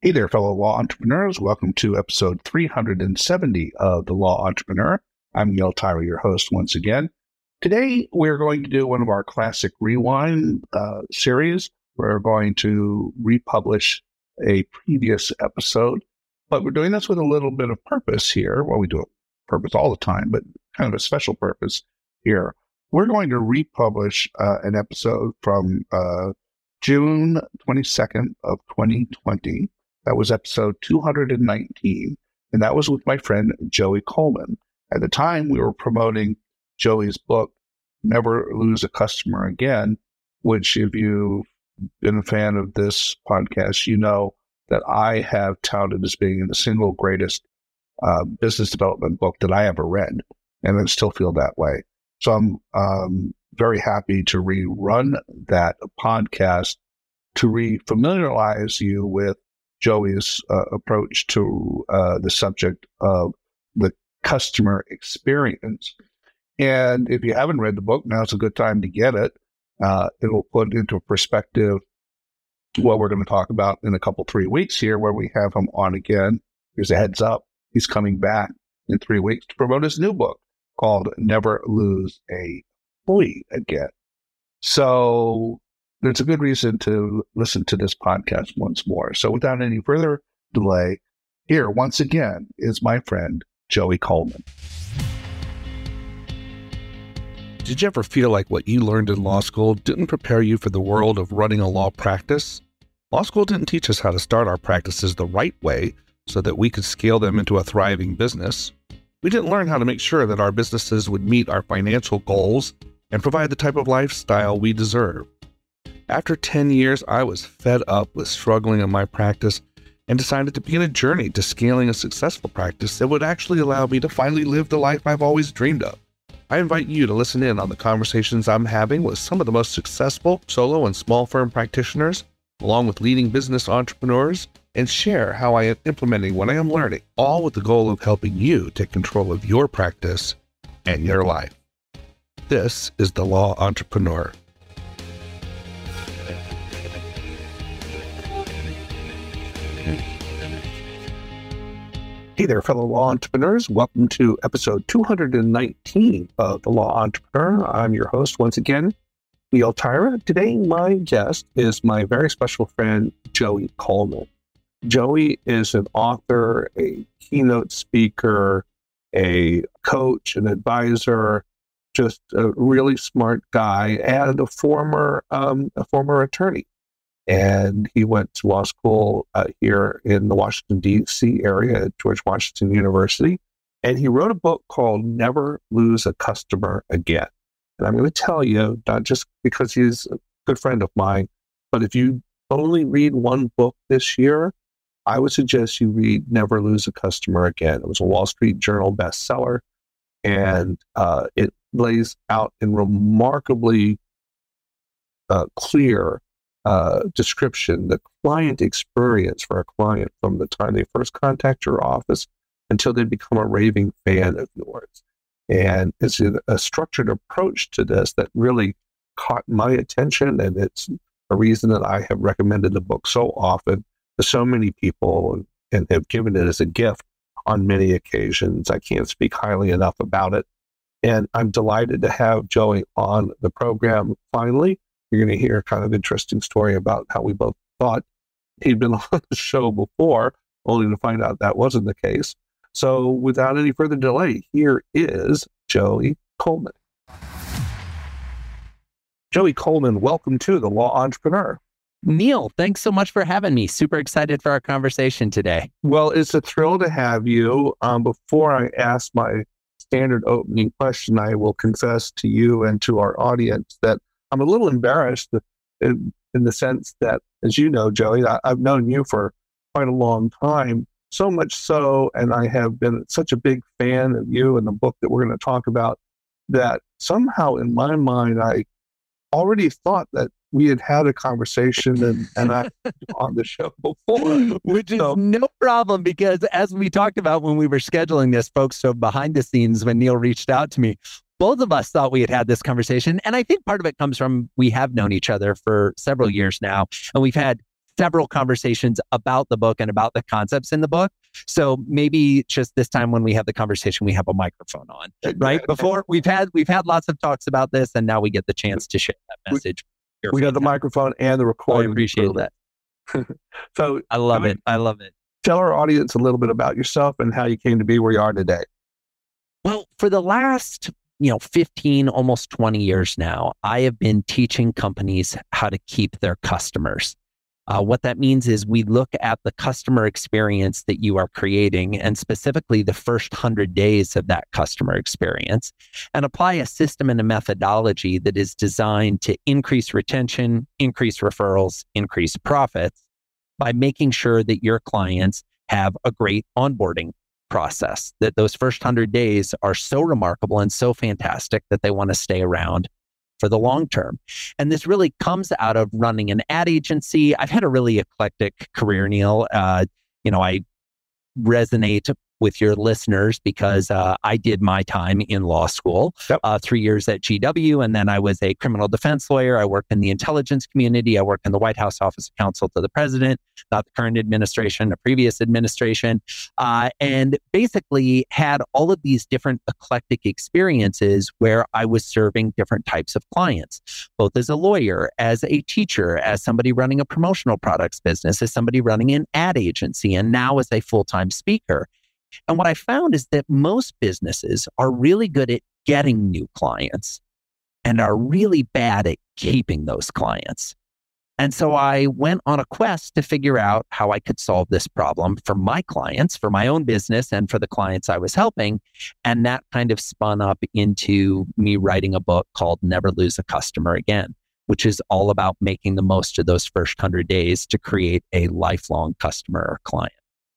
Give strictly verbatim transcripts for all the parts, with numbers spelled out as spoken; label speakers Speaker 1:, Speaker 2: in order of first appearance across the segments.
Speaker 1: Hey there, fellow law entrepreneurs. Welcome to episode three hundred seventy of The Law Entrepreneur. I'm Neil Tyra, your host once again. Today, we're going to do one of our classic rewind uh, series. We're going to republish a previous episode, but we're doing this with a little bit of purpose here. Well, we do a purpose all the time, but kind of a special purpose here. We're going to republish uh, an episode from uh, June twenty-second of twenty twenty. That was episode two hundred nineteen, and that was with my friend Joey Coleman. At the time, we were promoting Joey's book, Never Lose a Customer Again, which if you've been a fan of this podcast, you know that I have touted as being the single greatest uh, business development book that I ever read, and I still feel that way. So I'm um, very happy to rerun that podcast to re-familiarize you with Joey's uh, approach to uh, the subject of the customer experience. And if you haven't read the book, now's a good time to get it. Uh, it will put into perspective what we're going to talk about in a couple, three weeks here, where we have him on again. Here's a heads up. He's coming back in three weeks to promote his new book called Never Lose a Employee Again. So there's a good reason to listen to this podcast once more. So without any further delay, here once again is my friend, Joey Coleman.
Speaker 2: Did you ever feel like what you learned in law school didn't prepare you for the world of running a law practice? Law school didn't teach us how to start our practices the right way so that we could scale them into a thriving business. We didn't learn how to make sure that our businesses would meet our financial goals and provide the type of lifestyle we deserve. After ten years, I was fed up with struggling in my practice and decided to begin a journey to scaling a successful practice that would actually allow me to finally live the life I've always dreamed of. I invite you to listen in on the conversations I'm having with some of the most successful solo and small firm practitioners, along with leading business entrepreneurs, and share how I am implementing what I am learning, all with the goal of helping you take control of your practice and your life. This is The Law Entrepreneur. Hey there, fellow law entrepreneurs. Welcome to episode two hundred nineteen of The Law Entrepreneur. I'm your host once again, Neil Tyra. Today, my guest is my very special friend, Joey Coleman. Joey is an author, a keynote speaker, a coach, an advisor, just a really smart guy, and a former um, a former attorney. And he went to law school uh, here in the Washington, D C area at George Washington University. And he wrote a book called Never Lose a Customer Again. And I'm going to tell you, not just because he's a good friend of mine, but if you only read one book this year, I would suggest you read Never Lose a Customer Again. It was a Wall Street Journal bestseller, and uh, it lays out in remarkably uh, clear Uh, description, the client experience for a client from the time they first contact your office until they become a raving fan of yours. And it's a, a structured approach to this that really caught my attention, and it's a reason that I have recommended the book so often to so many people and, and have given it as a gift on many occasions. I can't speak highly enough about it. And I'm delighted to have Joey on the program finally. You're going to hear a kind of interesting story about how we both thought he'd been on the show before, only to find out that wasn't the case. So without any further delay, here is Joey Coleman. Joey Coleman, welcome to The Law Entrepreneur.
Speaker 3: Neil, thanks so much for having me. Super excited for our conversation today.
Speaker 2: Well, it's a thrill to have you. Um, before I ask my standard opening question, I will confess to you and to our audience that I'm a little embarrassed in, in the sense that, as you know, Joey, I, I've known you for quite a long time, so much so, and I have been such a big fan of you and the book that we're going to talk about, that somehow in my mind, I already thought that we had had a conversation and, and I on the show before.
Speaker 3: Which is so, no problem, because as we talked about when we were scheduling this, folks, so behind the scenes, when Neil reached out to me, both of us thought we had had this conversation. And I think part of it comes from we have known each other for several years now, and we've had several conversations about the book and about the concepts in the book. So maybe just this time when we have the conversation, we have a microphone on, right? Before we've had we've had lots of talks about this, and now we get the chance to share that message.
Speaker 2: We, we got the microphone and the recording.
Speaker 3: I appreciate that.
Speaker 2: So
Speaker 3: I love it. I love it.
Speaker 2: Tell our audience a little bit about yourself and how you came to be where you are today.
Speaker 3: Well, for the last, you know, fifteen, almost twenty years now, I have been teaching companies how to keep their customers. Uh, what that means is we look at the customer experience that you are creating, and specifically the first hundred days of that customer experience, and apply a system and a methodology that is designed to increase retention, increase referrals, increase profits by making sure that your clients have a great onboarding process, that those first hundred days are so remarkable and so fantastic that they want to stay around for the long term. And this really comes out of running an ad agency. I've had a really eclectic career, Neil. Uh, you know, I resonate with your listeners because uh, I did my time in law school,
Speaker 2: yep.
Speaker 3: uh, three years at G W, and then I was a criminal defense lawyer. I worked in the intelligence community. I worked in the White House Office of Counsel to the President, not the current administration, the previous administration, uh, and basically had all of these different eclectic experiences where I was serving different types of clients, both as a lawyer, as a teacher, as somebody running a promotional products business, as somebody running an ad agency, and now as a full-time speaker. And what I found is that most businesses are really good at getting new clients and are really bad at keeping those clients. And so I went on a quest to figure out how I could solve this problem for my clients, for my own business, and for the clients I was helping. And that kind of spun up into me writing a book called Never Lose a Customer Again, which is all about making the most of those first hundred days to create a lifelong customer or client.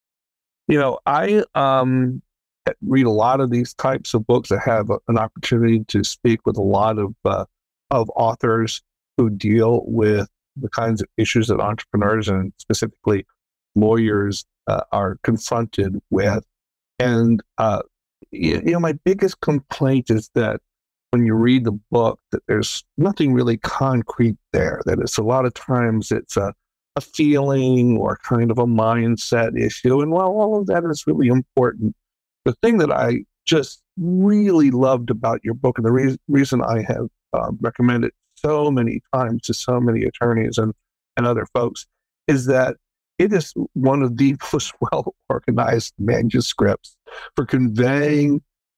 Speaker 2: You know, I um, read a lot of these types of books. I have a, an opportunity to speak with a lot of uh, of authors who deal with the kinds of issues that entrepreneurs and specifically lawyers uh, are confronted with. And, uh, you, you know, my biggest complaint is that when you read the book, that there's nothing really concrete there, that it's a lot of times it's a a feeling or kind of a mindset issue. And while all of that is really important, the thing that I just really loved about your book, and the re- reason I have uh, recommended so many times to so many attorneys and, and other folks, is that it is one of the most well-organized manuscripts for conveying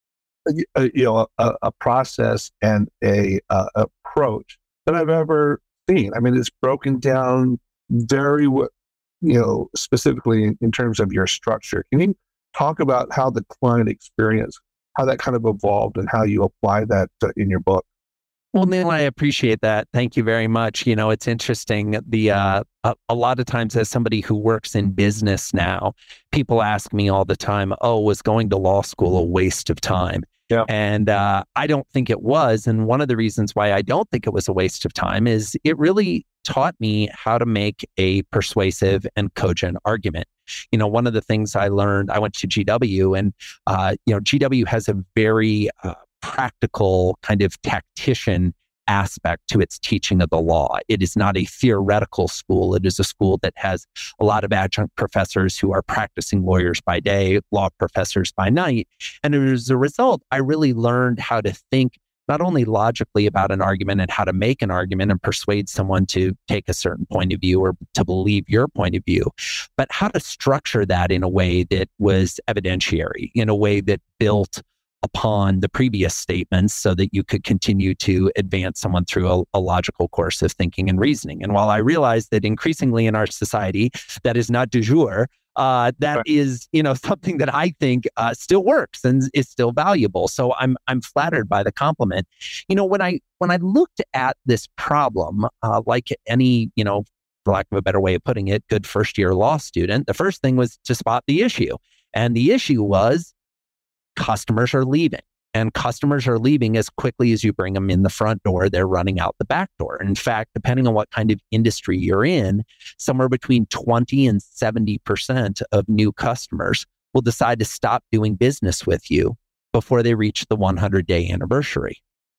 Speaker 2: a, you know, a, a process and a uh, approach that I've ever seen. I mean, it's broken down very, you know, specifically in, in terms of your structure. Can you talk about how the client experience, how that kind of evolved and how you apply that uh, in your book?
Speaker 3: Well, Neil, I appreciate that. Thank you very much. You know, it's interesting. The uh, a, a lot of times as somebody who works in business now, people ask me all the time, oh, was going to law school a waste of time?
Speaker 2: Yeah.
Speaker 3: And uh, I don't think it was. And one of the reasons why I don't think it was a waste of time is it really taught me how to make a persuasive and cogent argument. You know, one of the things I learned, I went to G W, and, uh, you know, G W has a very uh, practical kind of tactician aspect to its teaching of the law. It is not a theoretical school. It is a school that has a lot of adjunct professors who are practicing lawyers by day, law professors by night. And as a result, I really learned how to think not only logically about an argument and how to make an argument and persuade someone to take a certain point of view or to believe your point of view, but how to structure that in a way that was evidentiary, in a way that built upon the previous statements so that you could continue to advance someone through a, a logical course of thinking and reasoning. And while I realize that increasingly in our society, that is not du jour, uh, that right. is, you know, something that I think uh, still works and is still valuable. So I'm I'm flattered by the compliment. You know, when I when I looked at this problem, uh, like any, you know, for lack of a better way of putting it, good first year law student, the first thing was to spot the issue. And the issue was customers are leaving, and customers are leaving as quickly as you bring them in the front door. They're running out the back door. In fact, depending on what kind of industry you're in, somewhere between twenty and seventy percent of new customers will decide to stop doing business with you before they reach the one hundred day anniversary.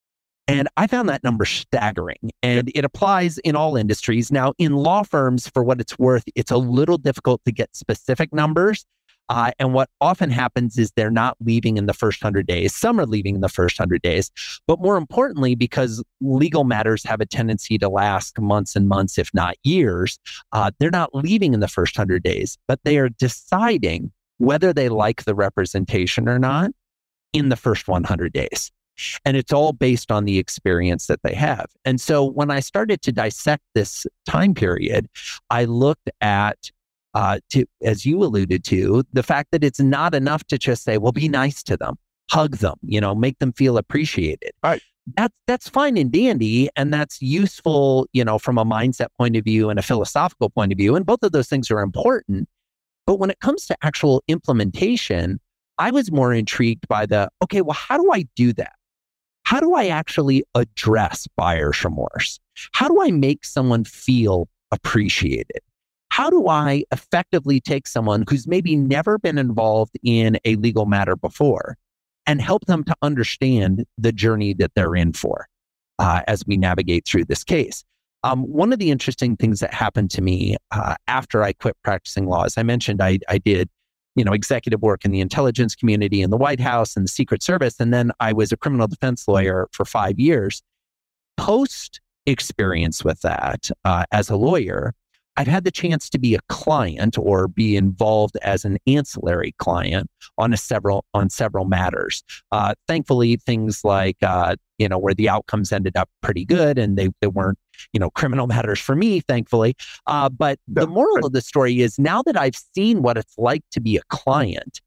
Speaker 3: And I found that number staggering, and it applies in all industries. Now, in law firms, for what it's worth, it's a little difficult to get specific numbers. Uh, and what often happens is they're not leaving in the first one hundred days. Some are leaving in the first one hundred days. But more importantly, because legal matters have a tendency to last months and months, if not years, uh, they're not leaving in the first one hundred days, but they are deciding whether they like the representation or not in the first one hundred days. And it's all based on the experience that they have. And so when I started to dissect this time period, I looked at Uh, to, as you alluded to, the fact that it's not enough to just say, well, be nice to them, hug them, you know, make them feel appreciated.
Speaker 2: Right.
Speaker 3: That's, that's fine and dandy. And that's useful, you know, from a mindset point of view and a philosophical point of view. And both of those things are important. But when it comes to actual implementation, I was more intrigued by the, okay, well, how do I do that? How do I actually address buyer's remorse? How do I make someone feel appreciated? How do I effectively take someone who's maybe never been involved in a legal matter before and help them to understand the journey that they're in for uh, as we navigate through this case? Um, one of the interesting things that happened to me uh, after I quit practicing law, as I mentioned, I, I did you know, executive work in the intelligence community, in the White House, and the Secret Service, and then I was a criminal defense lawyer for five years. Post experience with that uh, as a lawyer, I've had the chance to be a client or be involved as an ancillary client on a several on several matters. Uh, thankfully, things like uh, you know where the outcomes ended up pretty good, and they they weren't you know criminal matters for me, thankfully. Uh, but
Speaker 2: Yeah.
Speaker 3: the moral of the story is now that I've seen what it's like to be a client,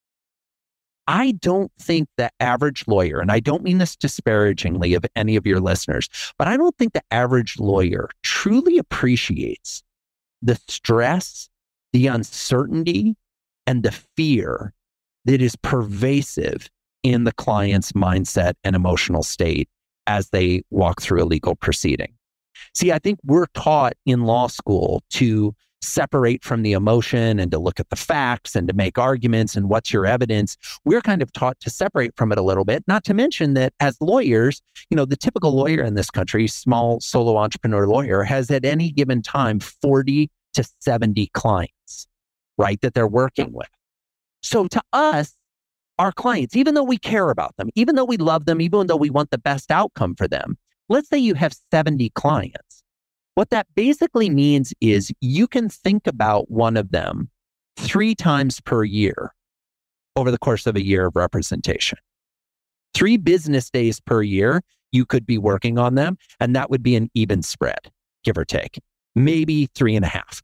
Speaker 3: I don't think the average lawyer, and I don't mean this disparagingly of any of your listeners, but I don't think the average lawyer truly appreciates the stress, the uncertainty, and the fear that is pervasive in the client's mindset and emotional state as they walk through a legal proceeding. See, I think we're taught in law school to separate from the emotion and to look at the facts and to make arguments and what's your evidence. We're kind of taught to separate from it a little bit, not to mention that as lawyers, you know, the typical lawyer in this country, small solo entrepreneur lawyer, has at any given time forty to seventy clients, right, that they're working with. So to us, our clients, even though we care about them, even though we love them, even though we want the best outcome for them, let's say you have seventy clients. What that basically means is you can think about one of them three times per year over the course of a year of representation. Three business days per year, you could be working on them, and that would be an even spread, give or take, maybe three and a half.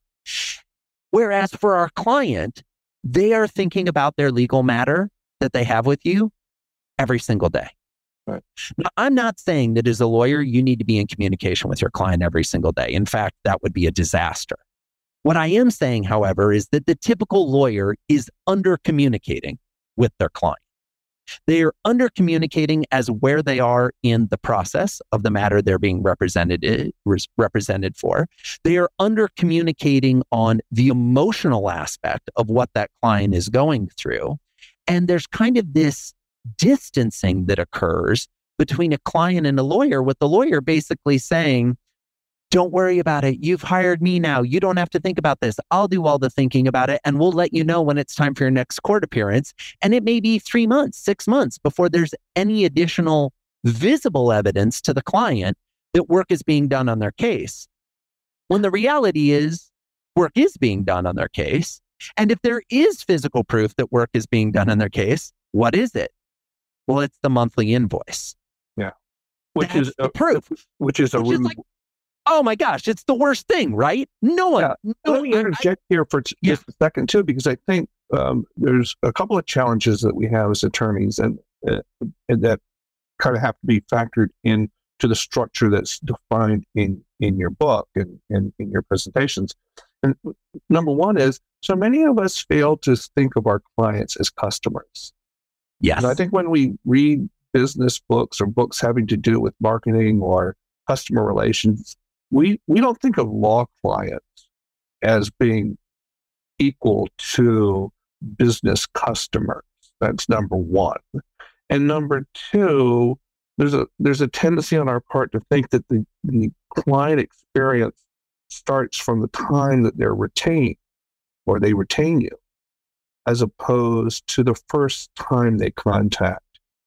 Speaker 3: Whereas for our client, they are thinking about their legal matter that they have with you every single day.
Speaker 2: Right.
Speaker 3: Now, I'm not saying that as a lawyer, you need to be in communication with your client every single day. In fact, that would be a disaster. What I am saying, however, is that the typical lawyer is under communicating with their client. They are under communicating as where they are in the process of the matter they're being represented, represented for. They are under communicating on the emotional aspect of what that client is going through. And there's kind of this distancing that occurs between a client and a lawyer, with the lawyer basically saying, don't worry about it. You've hired me now. You don't have to think about this. I'll do all the thinking about it, and we'll let you know when it's time for your next court appearance. And it may be three months, six months before there's any additional visible evidence to the client that work is being done on their case. When the reality is work is being done on their case. And if there is physical proof that work is being done on their case, what is it? Well, it's the monthly invoice.
Speaker 2: Yeah. Which
Speaker 3: That's
Speaker 2: is
Speaker 3: the
Speaker 2: a,
Speaker 3: proof.
Speaker 2: Which is a
Speaker 3: Which is like, oh my gosh, it's the worst thing, right? No one.
Speaker 2: Yeah.
Speaker 3: No,
Speaker 2: Let me interject I, here for t-
Speaker 3: yeah.
Speaker 2: just a second too, because I think um, there's a couple of challenges that we have as attorneys, and, uh, and that kind of have to be factored into the structure that's defined in in your book and, and in your presentations. And number one is, so many of us fail to think of our clients as customers.
Speaker 3: Yes.
Speaker 2: And I think when we read business books or books having to do with marketing or customer relations, we, we don't think of law clients as being equal to business customers. That's number one. And number two, there's a there's a tendency on our part to think that the, the client experience starts from the time that they're retained or they retain you, as opposed to the first time they contact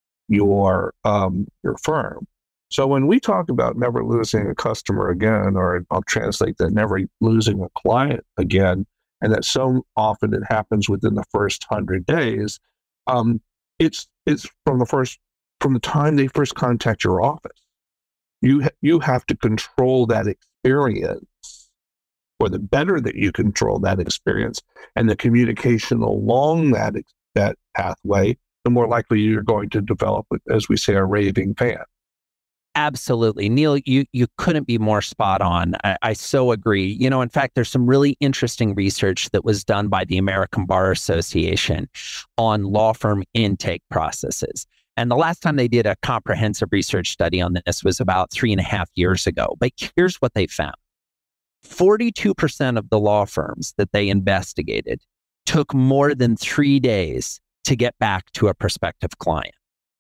Speaker 2: your um, your firm. So when we talk about never losing a customer again, or I'll translate that, never losing a client again, and that so often it happens within the first hundred days, um, it's it's from the first from the time they first contact your office. You ha- you have to control that experience, or the better that you control that experience and the communication along that that pathway, the more likely you're going to develop, as we say, a raving fan.
Speaker 3: Absolutely. Neil, you, you couldn't be more spot on. I, I so agree. You know, in fact, there's some really interesting research that was done by the American Bar Association on law firm intake processes. And the last time they did a comprehensive research study on this was about three and a half years ago. But here's what they found. forty-two percent of the law firms that they investigated took more than three days to get back to a prospective client.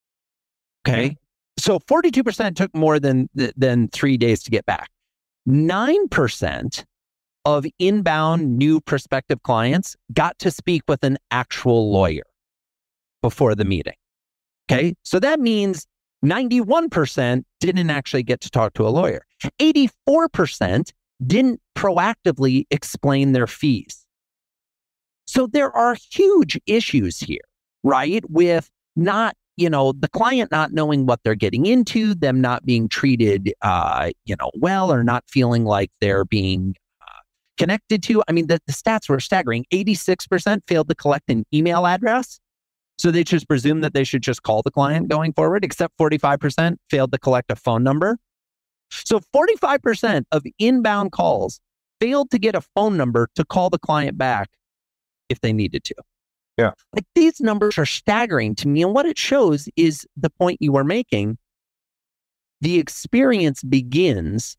Speaker 3: Okay. So forty-two percent took more than, than three days to get back. nine percent of inbound new prospective clients got to speak with an actual lawyer before the meeting. Okay. So that means ninety-one percent didn't actually get to talk to a lawyer. eighty-four percent didn't proactively explain their fees. So there are huge issues here, right? With not, you know, the client not knowing what they're getting into, them not being treated, uh, you know, well, or not feeling like they're being uh, connected to. I mean, the, the stats were staggering. eighty-six percent failed to collect an email address. So they just presume that they should just call the client going forward, except forty-five percent failed to collect a phone number. So forty-five percent of inbound calls failed to get a phone number to call the client back if they needed to.
Speaker 2: Yeah.
Speaker 3: Like, these numbers are staggering to me. And what it shows is the point you were making. The experience begins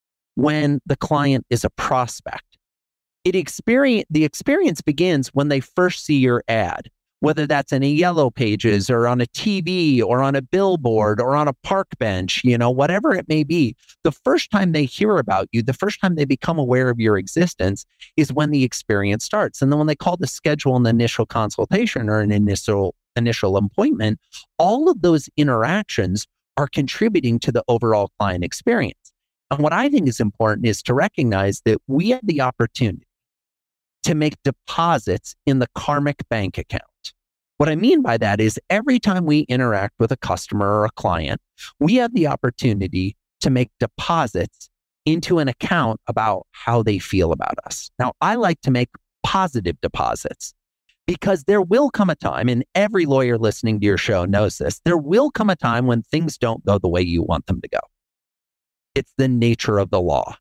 Speaker 3: when the client is a prospect. It experience, the experience begins when they first see your ad, whether that's in a Yellow Pages or on a T V or on a billboard or on a park bench, you know, whatever it may be. The first time they hear about you, the first time they become aware of your existence is when the experience starts. And then when they call to schedule an initial consultation or an initial initial appointment, all of those interactions are contributing to the overall client experience. And what I think is important is to recognize that we have the opportunity to make deposits in the karmic bank account. What I mean by that is every time we interact with a customer or a client, we have the opportunity to make deposits into an account about how they feel about us. Now, I like to make positive deposits because there will come a time, and every lawyer listening to your show knows this, there will come a time when things don't go the way you want them to go. It's the nature of the law.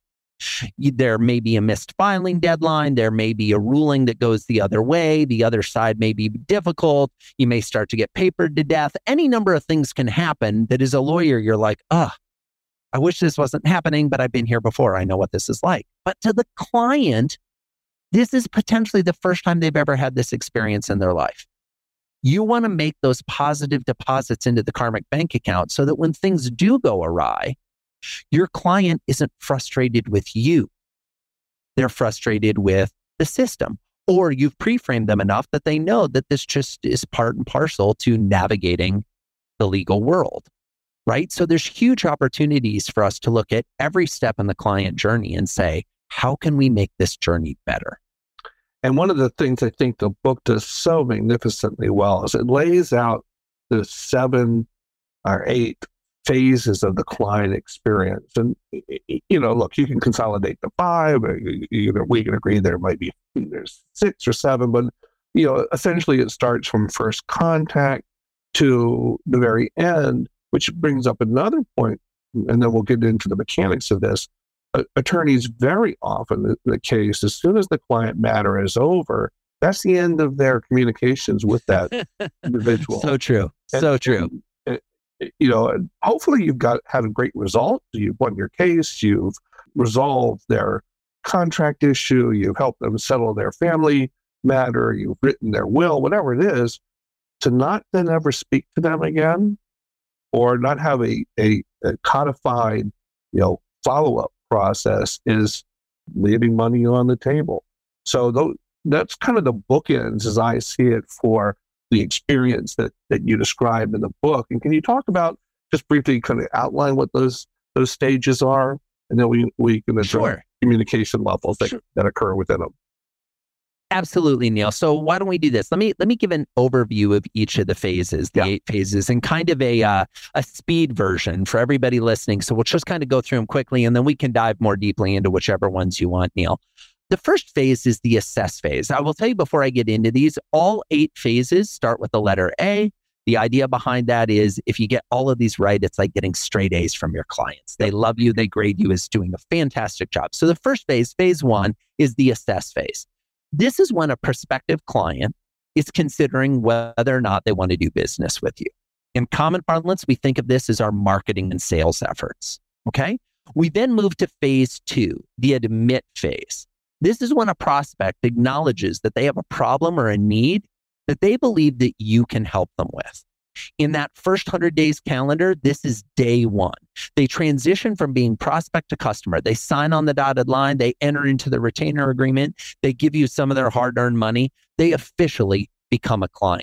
Speaker 3: There may be a missed filing deadline. There may be a ruling that goes the other way. The other side may be difficult. You may start to get papered to death. Any number of things can happen that as a lawyer, you're like, ah, I wish this wasn't happening, but I've been here before. I know what this is like. But to the client, this is potentially the first time they've ever had this experience in their life. You want to make those positive deposits into the karmic bank account so that when things do go awry, your client isn't frustrated with you. They're frustrated with the system, or you've pre-framed them enough that they know that this just is part and parcel to navigating the legal world, right? So there's huge opportunities for us to look at every step in the client journey and say, how can we make this journey better?
Speaker 2: And one of the things I think the book does so magnificently well is it lays out the seven or eight phases of the client experience. And, you know, look, you can consolidate to five, or you know, we can agree there might be, there's six or seven, but, you know, essentially it starts from first contact to the very end, which brings up another point, and then we'll get into the mechanics of this. Uh, attorneys very often, the, the case, as soon as the client matter is over, that's the end of their communications with that individual.
Speaker 3: So true.
Speaker 2: And,
Speaker 3: so true.
Speaker 2: And, you know, hopefully you've got had a great result. You've won your case. You've resolved their contract issue. You've helped them settle their family matter. You've written their will, whatever it is. To not then ever speak to them again or not have a, a, a codified, you know, follow-up process is leaving money on the table. So those, that's kind of the bookends as I see it for the experience that, that you describe in the book. And can you talk about, just briefly kind of outline what those those stages are, and then we, we can address
Speaker 3: Sure.
Speaker 2: communication levels that,
Speaker 3: Sure.
Speaker 2: that occur within them.
Speaker 3: Absolutely, Neil. So why don't we do this? Let me let me give an overview of each of the phases, the
Speaker 2: Yeah.
Speaker 3: eight phases, and kind of a uh, a speed version for everybody listening. So we'll just kind of go through them quickly, and then we can dive more deeply into whichever ones you want, Neil. The first phase is the assess phase. I will tell you before I get into these, all eight phases start with the letter A. The idea behind that is if you get all of these right, it's like getting straight A's from your clients. They love you. They grade you as doing a fantastic job. So the first phase, phase one, is the assess phase. This is when a prospective client is considering whether or not they want to do business with you. In common parlance, we think of this as our marketing and sales efforts. Okay. We then move to phase two, the admit phase. This is when a prospect acknowledges that they have a problem or a need that they believe that you can help them with. In that first one hundred days calendar, this is day one. They transition from being prospect to customer. They sign on the dotted line. They enter into the retainer agreement. They give you some of their hard-earned money. They officially become a client.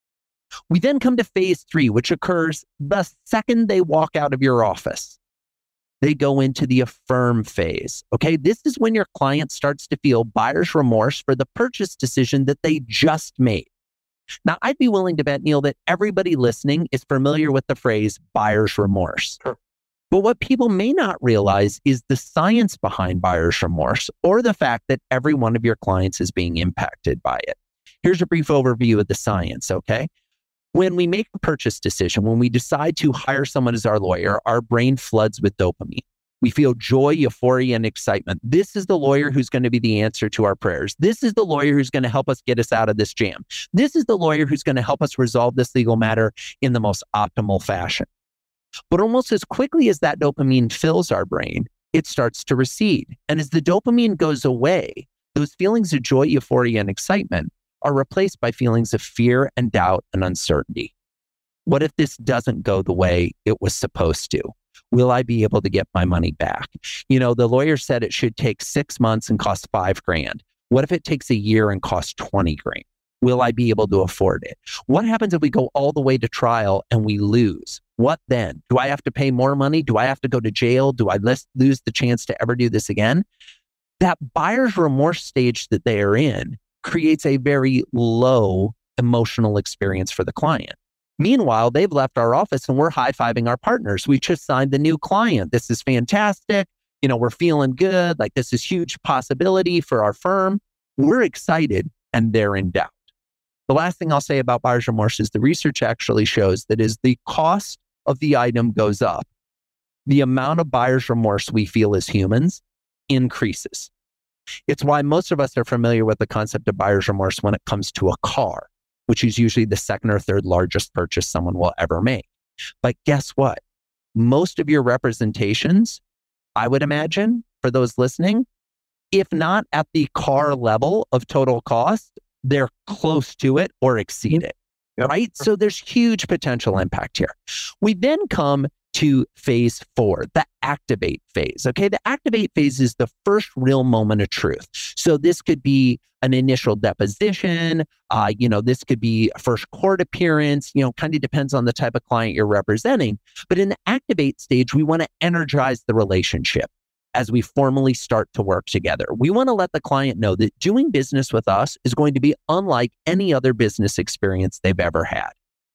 Speaker 3: We then come to phase three, which occurs the second they walk out of your office. They go into the affirm phase. Okay, this is when your client starts to feel buyer's remorse for the purchase decision that they just made. Now, I'd be willing to bet, Neil, that everybody listening is familiar with the phrase buyer's remorse.
Speaker 2: Sure.
Speaker 3: But what people may not realize is the science behind buyer's remorse, or the fact that every one of your clients is being impacted by it. Here's a brief overview of the science, okay? When we make a purchase decision, when we decide to hire someone as our lawyer, our brain floods with dopamine. We feel joy, euphoria, and excitement. This is the lawyer who's going to be the answer to our prayers. This is the lawyer who's going to help us get us out of this jam. This is the lawyer who's going to help us resolve this legal matter in the most optimal fashion. But almost as quickly as that dopamine fills our brain, it starts to recede. And as the dopamine goes away, those feelings of joy, euphoria, and excitement are replaced by feelings of fear and doubt and uncertainty. What if this doesn't go the way it was supposed to? Will I be able to get my money back? You know, the lawyer said it should take six months and cost five grand. What if it takes a year and costs twenty grand? Will I be able to afford it? What happens if we go all the way to trial and we lose? What then? Do I have to pay more money? Do I have to go to jail? Do I lose the chance to ever do this again? That buyer's remorse stage that they are in creates a very low emotional experience for the client. Meanwhile, they've left our office and we're high-fiving our partners. We just signed the new client. This is fantastic. You know, we're feeling good. Like this is huge possibility for our firm. We're excited and they're in doubt. The last thing I'll say about buyer's remorse is the research actually shows that as the cost of the item goes up, the amount of buyer's remorse we feel as humans increases. It's why most of us are familiar with the concept of buyer's remorse when it comes to a car, which is usually the second or third largest purchase someone will ever make. But guess what? Most of your representations, I would imagine, for those listening, if not at the car level of total cost, they're close to it or exceed it,
Speaker 2: Yep.
Speaker 3: right? So there's huge potential impact here. We then come to phase four, the activate phase. Okay, the activate phase is the first real moment of truth. So this could be an initial deposition, uh, you know, this could be a first court appearance, you know, kind of depends on the type of client you're representing. But in the activate stage, we want to energize the relationship as we formally start to work together. We want to let the client know that doing business with us is going to be unlike any other business experience they've ever had.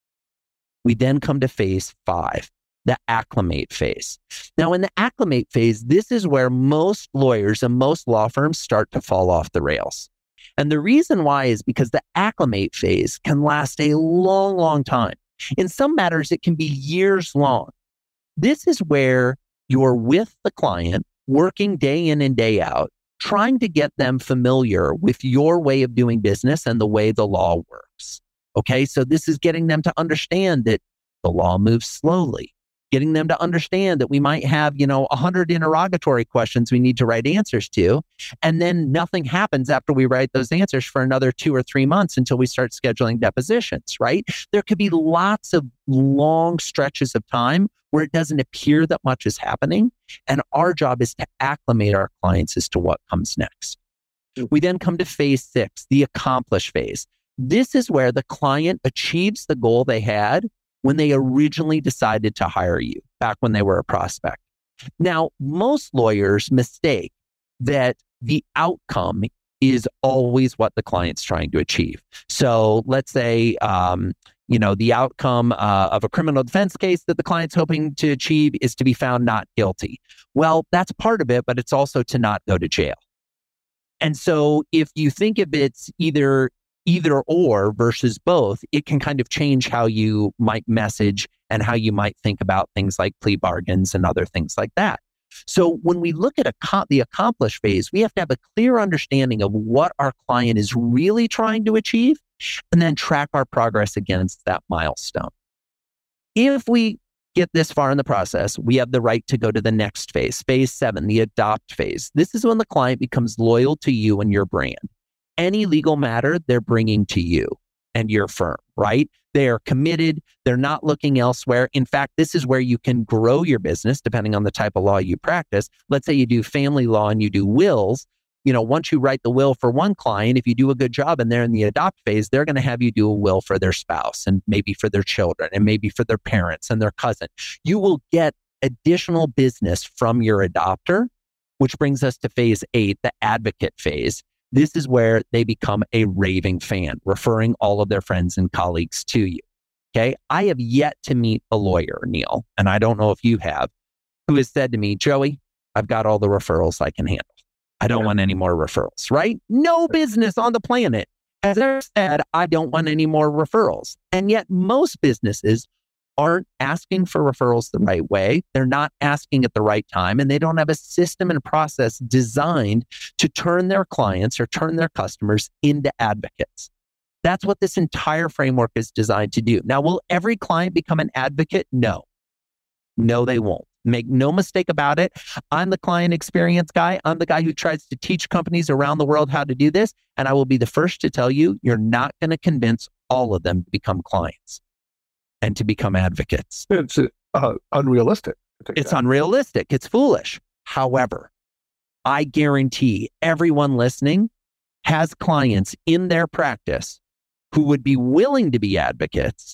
Speaker 3: We then come to phase five, the acclimate phase. Now, in the acclimate phase, this is where most lawyers and most law firms start to fall off the rails. And the reason why is because the acclimate phase can last a long, long time. In some matters, it can be years long. This is where you're with the client, working day in and day out, trying to get them familiar with your way of doing business and the way the law works. Okay, so this is getting them to understand that the law moves slowly. getting them to understand that we might have, you know, one hundred interrogatory questions we need to write answers to. And then nothing happens after we write those answers for another two or three months until we start scheduling depositions, right? There could be lots of long stretches of time where it doesn't appear that much is happening. And our job is to acclimate our clients as to what comes next. We then come to phase six, the accomplish phase. This is where the client achieves the goal they had when they originally decided to hire you, back when they were a prospect. Now, most lawyers mistake that the outcome is always what the client's trying to achieve. So let's say, um, you know, the outcome uh, of a criminal defense case that the client's hoping to achieve is to be found not guilty. Well, that's part of it, but it's also to not go to jail. And so if you think of it's either either or versus both, it can kind of change how you might message and how you might think about things like plea bargains and other things like that. So when we look at a, the accomplish phase, we have to have a clear understanding of what our client is really trying to achieve and then track our progress against that milestone. If we get this far in the process, we have the right to go to the next phase, phase seven, the adopt phase. This is when the client becomes loyal to you and your brand. Any legal matter they're bringing to you and your firm, right? They are committed. They're not looking elsewhere. In fact, this is where you can grow your business depending on the type of law you practice. Let's say you do family law and you do wills. You know, once you write the will for one client, if you do a good job and they're in the adopt phase, they're going to have you do a will for their spouse and maybe for their children and maybe for their parents and their cousin. You will get additional business from your adopter, which brings us to phase eight, the advocate phase. This is where they become a raving fan, referring all of their friends and colleagues to you. Okay. I have yet to meet a lawyer, Neil, and I don't know if you have, who has said to me, Joey, I've got all the referrals I can handle. I don't want any more referrals, right? No business on the planet has ever said, I don't want any more referrals. And yet most businesses aren't asking for referrals the right way. They're not asking at the right time, and they don't have a system and process designed to turn their clients or turn their customers into advocates. That's what this entire framework is designed to do. Now, will every client become an advocate? No. No, they won't. Make no mistake about it. I'm the client experience guy. I'm the guy who tries to teach companies around the world how to do this. And I will be the first to tell you, you're not going to convince all of them to become clients and to become advocates.
Speaker 2: It's uh, unrealistic.
Speaker 3: It's that. unrealistic. It's foolish. However, I guarantee everyone listening has clients in their practice who would be willing to be advocates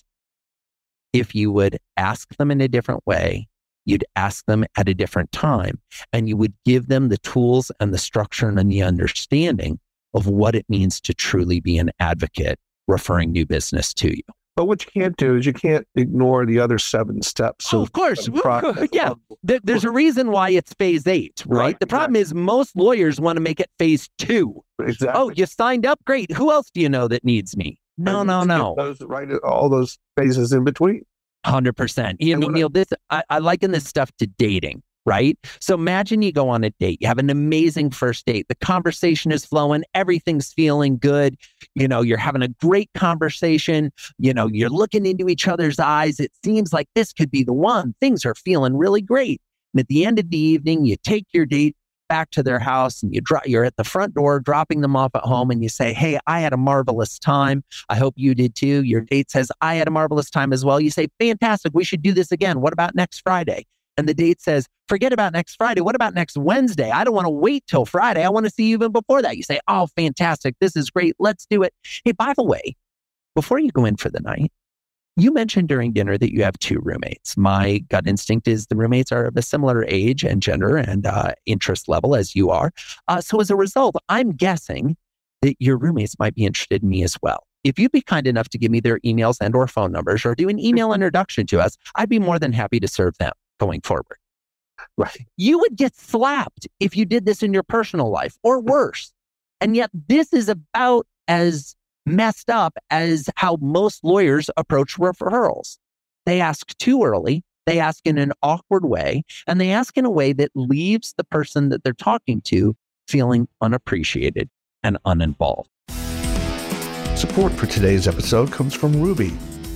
Speaker 3: if you would ask them in a different way. You'd ask them at a different time, and you would give them the tools and the structure and the understanding of what it means to truly be an advocate referring new business to you.
Speaker 2: But what you can't do is you can't ignore the other seven steps.
Speaker 3: Oh,
Speaker 2: of,
Speaker 3: of course.
Speaker 2: Of process.
Speaker 3: Yeah. There, there's a reason why it's phase eight, right?
Speaker 2: Right,
Speaker 3: the problem
Speaker 2: exactly.
Speaker 3: is most lawyers want to make it phase two.
Speaker 2: Exactly.
Speaker 3: Oh, you signed up? Great. Who else do you know that needs me? No,
Speaker 2: And
Speaker 3: no, no.
Speaker 2: Those, right, all those phases in between.
Speaker 3: one hundred percent. You know, Neil, this, I, I liken this stuff to dating, right? So imagine you go on a date, you have an amazing first date, the conversation is flowing, everything's feeling good. You know, you're having a great conversation, you know, you're looking into each other's eyes. It seems like this could be the one. Things are feeling really great. And at the end of the evening, you take your date back to their house and you dro- you're at the front door, dropping them off at home, and you say, hey, I had a marvelous time. I hope you did too. Your date says, I had a marvelous time as well. You say, fantastic. We should do this again. What about next Friday? And the date says, forget about next Friday. What about next Wednesday? I don't want to wait till Friday. I want to see you even before that. You say, oh, fantastic. This is great. Let's do it. Hey, by the way, before you go in for the night, you mentioned during dinner that you have two roommates. My gut instinct is the roommates are of a similar age and gender and uh, interest level as you are. Uh, so as a result, I'm guessing that your roommates might be interested in me as well. If you'd be kind enough to give me their emails and or phone numbers or do an email introduction to us, I'd be more than happy to serve them going forward.
Speaker 2: Right.
Speaker 3: You would get slapped if you did this in your personal life or worse. And yet this is about as messed up as how most lawyers approach referrals. They ask too early, they ask in an awkward way, and they ask in a way that leaves the person that they're talking to feeling unappreciated and uninvolved.
Speaker 1: Support for today's episode comes from Ruby.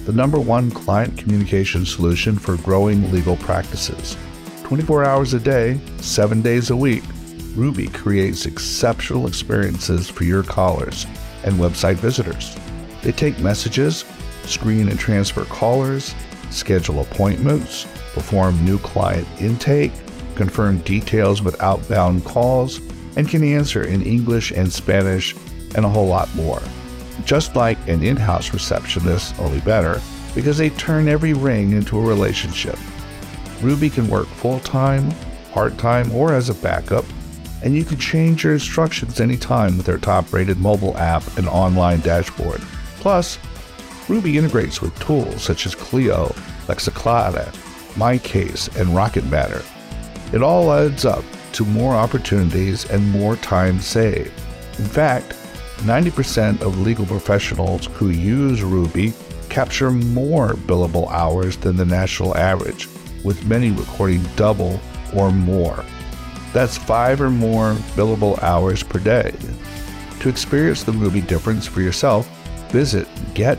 Speaker 1: the number one client communication solution for growing legal practices. twenty-four hours a day, seven days a week, Ruby creates exceptional experiences for your callers and website visitors. They take messages, screen and transfer callers, schedule appointments, perform new client intake, confirm details with outbound calls, and can answer in English and Spanish and a whole lot more. Just like an in-house receptionist, only better, because they turn every ring into a relationship. Ruby can work full-time, part-time, or as a backup, and you can change your instructions anytime with their top-rated mobile app and online dashboard. Plus, Ruby integrates with tools such as Clio, Lexiclata, MyCase, and Rocket Matter. It all adds up to more opportunities and more time saved. In fact, ninety percent of legal professionals who use Ruby capture more billable hours than the national average, with many recording double or more. That's five or more billable hours per day. To experience the Ruby difference for yourself, visit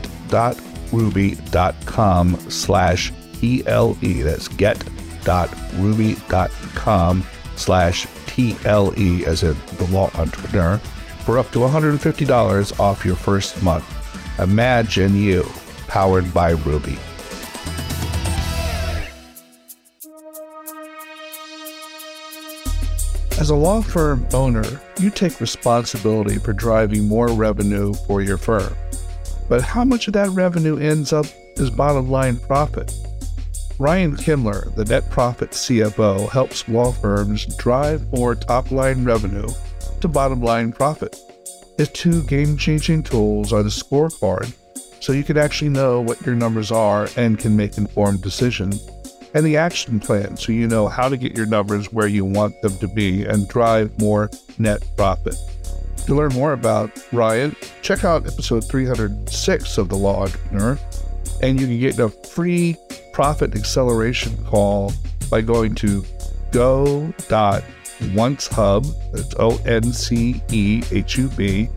Speaker 1: get.ruby.com slash TLE. That's get.ruby.com slash TLE as in the law entrepreneur for up to one hundred fifty dollars off your first month. Imagine you, powered by Ruby. As a law firm owner, you take responsibility for driving more revenue for your firm. But how much of that revenue ends up as bottom line profit? Ryan Kimler, the net profit C F O, helps law firms drive more top line revenue to bottom line profit. His two game-changing tools are the scorecard, so you can actually know what your numbers are and can make informed decisions, and the action plan, so you know how to get your numbers where you want them to be and drive more net profit. To learn more about Ryan, check out episode three hundred six of The Law Entrepreneur, and you can get a free profit acceleration call by going to go.oncehub, that's O N C E H U B,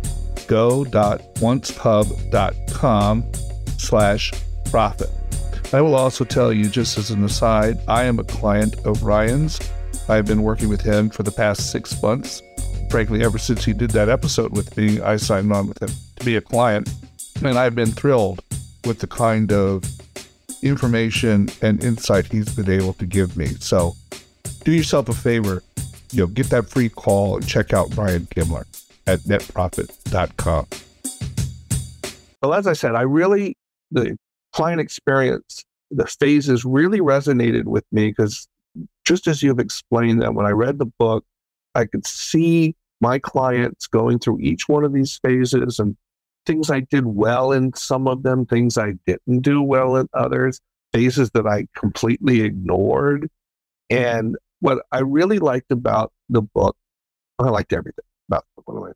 Speaker 1: go.oncehub.com slash profit. I will also tell you, just as an aside, I am a client of Ryan's. I've been working with him for the past six months. Frankly, ever since he did that episode with me, I signed on with him to be a client. And I've been thrilled with the kind of information and insight he's been able to give me. So do yourself a favor, you know, get that free call and check out Ryan Kimler at net profit dot com.
Speaker 2: Well, as I said, I really, the client experience, the phases really resonated with me because just as you've explained that, when I read the book, I could see my clients going through each one of these phases and things I did well in some of them, things I didn't do well in others, phases that I completely ignored. And what I really liked about the book, I liked everything about the book.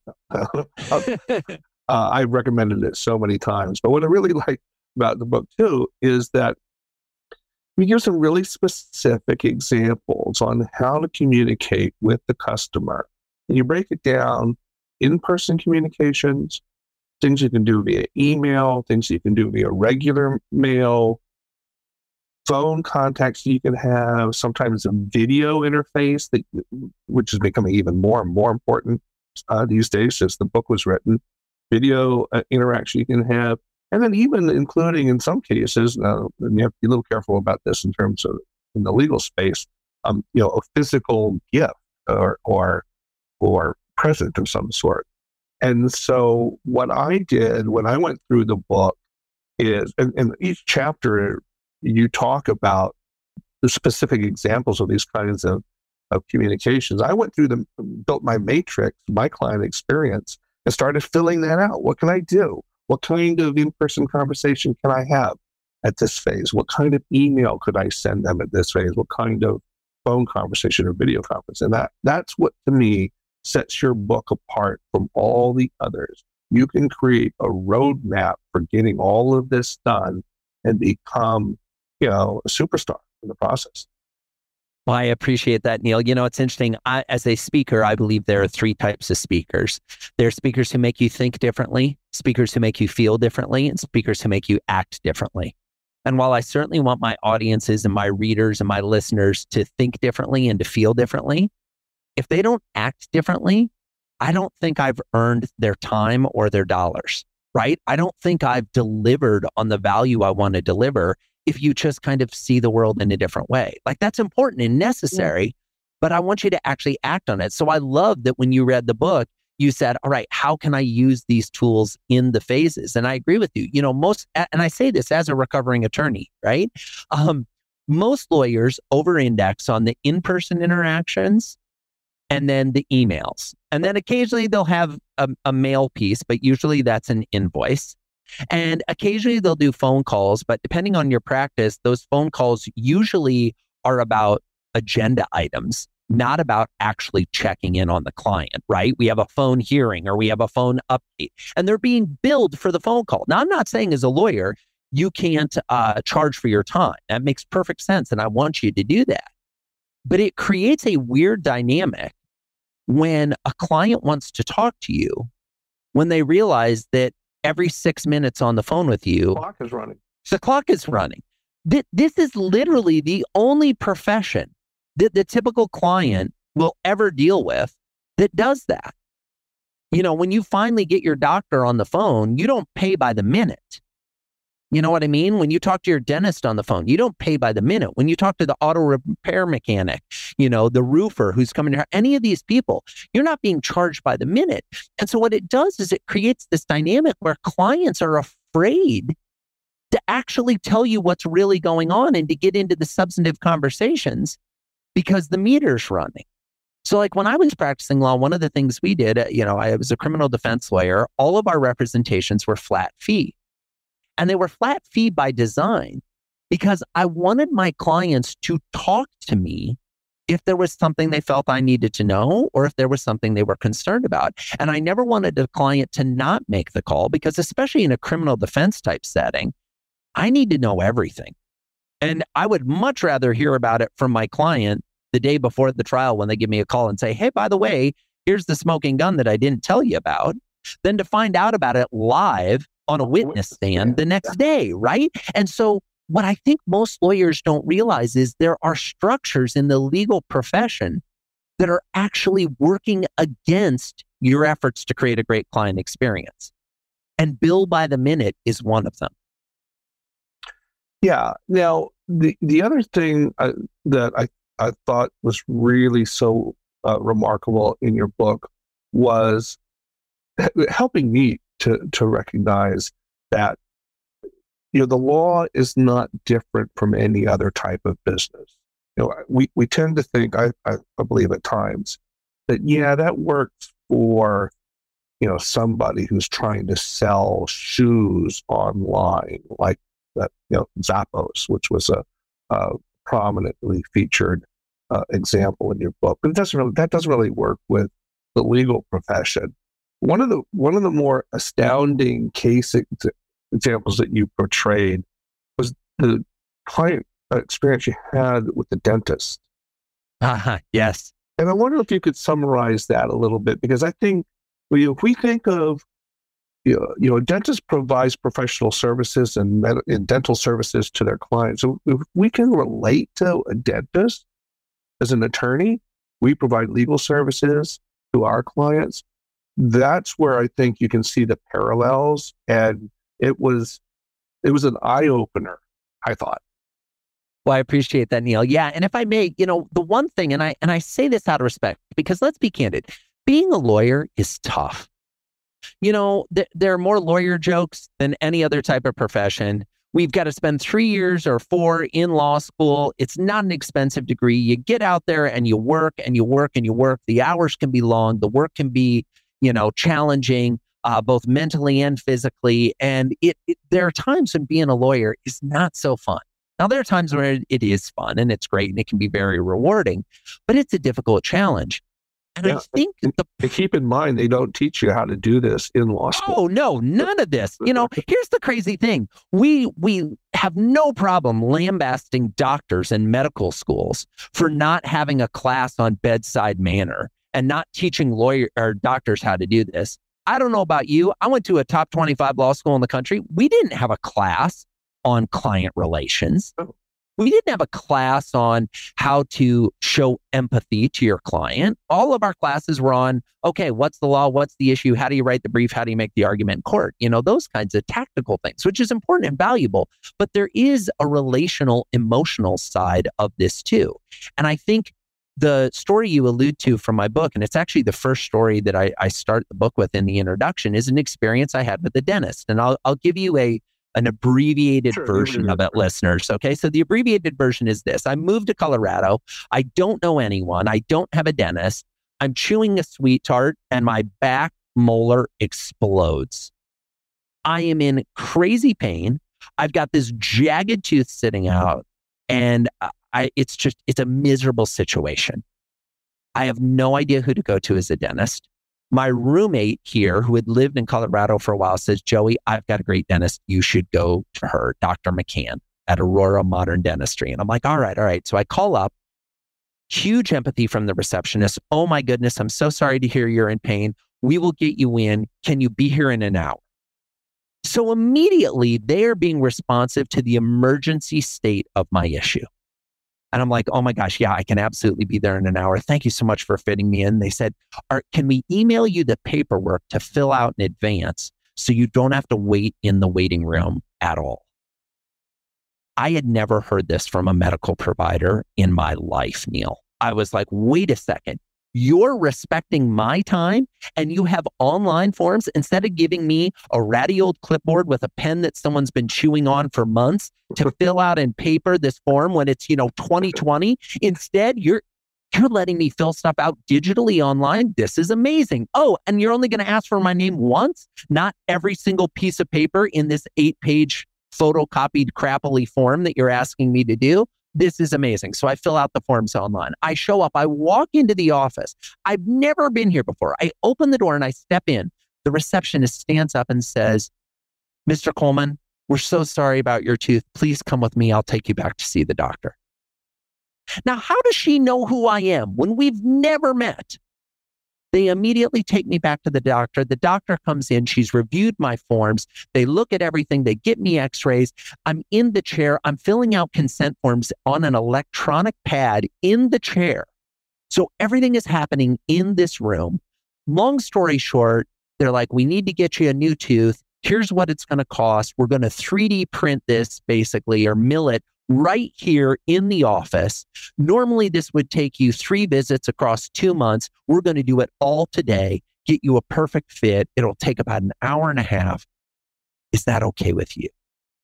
Speaker 2: uh, I've recommended it so many times, but what I really liked about the book too is that we give some really specific examples on how to communicate with the customer. And you break it down: in-person communications, things you can do via email, things you can do via regular mail, phone contacts you can have, sometimes a video interface, that, which is becoming even more and more important uh, these days since the book was written, video uh, interaction you can have. And then even including, in some cases, uh, and you have to be a little careful about this in terms of in the legal space, um, you know, a physical gift or or or present of some sort. And so what I did when I went through the book is, and, and each chapter you talk about the specific examples of these kinds of, of communications. I went through them, built my matrix, my client experience, and started filling that out. What can I do? What kind of in-person conversation can I have at this phase? What kind of email could I send them at this phase? What kind of phone conversation or video conference? And that that's what, to me, sets your book apart from all the others. You can create a roadmap for getting all of this done and become, you know, a superstar in the process.
Speaker 3: Well, I appreciate that, Neil. You know, it's interesting. I, as a speaker, I believe there are three types of speakers. There are speakers who make you think differently, speakers who make you feel differently, and speakers who make you act differently. And while I certainly want my audiences and my readers and my listeners to think differently and to feel differently, if they don't act differently, I don't think I've earned their time or their dollars, right? I don't think I've delivered on the value I want to deliver if you just kind of see the world in a different way. Like, that's important and necessary, yeah. but I want you to actually act on it. So I love that when you read the book, you said, all right, how can I use these tools in the phases? And I agree with you. You know, most, and I say this as a recovering attorney, right? Um, most lawyers over-index on the in-person interactions and then the emails. And then occasionally they'll have a, a mail piece, but usually that's an invoice. And occasionally they'll do phone calls, but depending on your practice, those phone calls usually are about agenda items, not about actually checking in on the client, right? We have a phone hearing or we have a phone update, and they're being billed for the phone call. Now, I'm not saying as a lawyer, you can't uh, charge for your time. That makes perfect sense, and I want you to do that. But it creates a weird dynamic when a client wants to talk to you, when they realize that every six minutes on the phone with you,
Speaker 2: the clock is running.
Speaker 3: The clock is running. Th- this is literally the only profession that the typical client will ever deal with that does that. You know, when you finally get your doctor on the phone, you don't pay by the minute. You know what I mean? When you talk to your dentist on the phone, you don't pay by the minute. When you talk to the auto repair mechanic, you know, the roofer who's coming to any of these people, you're not being charged by the minute. And so what it does is it creates this dynamic where clients are afraid to actually tell you what's really going on and to get into the substantive conversations because the meter's running. So like when I was practicing law, one of the things we did, you know, I was a criminal defense lawyer. All of our representations were flat fee. And they were flat fee by design because I wanted my clients to talk to me if there was something they felt I needed to know or if there was something they were concerned about. And I never wanted the client to not make the call because especially in a criminal defense type setting, I need to know everything. And I would much rather hear about it from my client the day before the trial when they give me a call and say, hey, by the way, here's the smoking gun that I didn't tell you about, than to find out about it live on a witness stand the next day, right? And so what I think most lawyers don't realize is there are structures in the legal profession that are actually working against your efforts to create a great client experience. And bill by the minute is one of them.
Speaker 2: Yeah. Now, the, the other thing uh, that I, I thought was really so uh, remarkable in your book was helping me to to recognize that, you know, the law is not different from any other type of business. You know, we, we tend to think, I, I, I believe at times, that, yeah, that works for, you know, somebody who's trying to sell shoes online, like that, you know, Zappos, which was a, a prominently featured uh, example in your book. But it doesn't really, that doesn't really work with the legal profession. One of the one of the more astounding case ex- examples that you portrayed was the client experience you had with the dentist.
Speaker 3: Uh-huh, yes.
Speaker 2: And I wonder if you could summarize that a little bit, because I think, well, if we think of, you know, you know, a dentist provides professional services and, med- and dental services to their clients. So if we can relate to a dentist as an attorney, we provide legal services to our clients. That's where I think you can see the parallels, and it was it was an eye opener, I thought.
Speaker 3: Well, I appreciate that, Neil. Yeah, and if I may, you know, the one thing, and I and I say this out of respect, because let's be candid, being a lawyer is tough. You know, th- there are more lawyer jokes than any other type of profession. We've got to spend three years or four in law school. It's not an expensive degree. You get out there and you work and you work and you work. The hours can be long. The work can be, you know, challenging, uh, both mentally and physically. And it, it there are times when being a lawyer is not so fun. Now, there are times where it is fun and it's great and it can be very rewarding, but it's a difficult challenge. And yeah, I think the,
Speaker 2: keep in mind, they don't teach you how to do this in law school.
Speaker 3: Oh, no, none of this. You know, here's the crazy thing. We we have no problem lambasting doctors and medical schools for not having a class on bedside manner and not teaching lawyer or doctors how to do this. I don't know about you. I went to a top twenty-five law school in the country. We didn't have a class on client relations.
Speaker 2: Oh.
Speaker 3: We didn't have a class on how to show empathy to your client. All of our classes were on, okay, what's the law? What's the issue? How do you write the brief? How do you make the argument in court? You know, those kinds of tactical things, which is important and valuable. But there is a relational, emotional side of this too. And I think the story you allude to from my book, and it's actually the first story that I, I start the book with in the introduction, is an experience I had with a dentist. And I'll, I'll give you a an abbreviated
Speaker 2: Sure,
Speaker 3: version of it, listeners. Okay. So the abbreviated version is this. I moved to Colorado. I don't know anyone. I don't have a dentist. I'm chewing a sweet tart and my back molar explodes. I am in crazy pain. I've got this jagged tooth sitting out and I, it's just, it's a miserable situation. I have no idea who to go to as a dentist. My roommate here, who had lived in Colorado for a while, says, Joey, I've got a great dentist. You should go to her, Doctor McCann at Aurora Modern Dentistry. And I'm like, all right, all right. So I call up, huge empathy from the receptionist. Oh my goodness, I'm so sorry to hear you're in pain. We will get you in. Can you be here in an hour? So immediately they are being responsive to the emergency state of my issue. And I'm like, oh my gosh, yeah, I can absolutely be there in an hour. Thank you so much for fitting me in. They said, Are, can we email you the paperwork to fill out in advance so you don't have to wait in the waiting room at all? I had never heard this from a medical provider in my life, Neil. I was like, wait a second. You're respecting my time and you have online forms instead of giving me a ratty old clipboard with a pen that someone's been chewing on for months to fill out in paper this form when it's, you know, twenty twenty. Instead, you're you're letting me fill stuff out digitally online. This is amazing. Oh, and you're only going to ask for my name once, not every single piece of paper in this eight-page photocopied crappily form that you're asking me to do. This is amazing. So I fill out the forms online. I show up. I walk into the office. I've never been here before. I open the door and I step in. The receptionist stands up and says, Mister Coleman, we're so sorry about your tooth. Please come with me. I'll take you back to see the doctor. Now, how does she know who I am when we've never met? They immediately take me back to the doctor. The doctor comes in. She's reviewed my forms. They look at everything. They get me x-rays. I'm in the chair. I'm filling out consent forms on an electronic pad in the chair. So everything is happening in this room. Long story short, they're like, we need to get you a new tooth. Here's what it's going to cost. We're going to three D print this basically or mill it right here in the office. Normally, this would take you three visits across two months. We're going to do it all today, get you a perfect fit. It'll take about an hour and a half. Is that okay with you?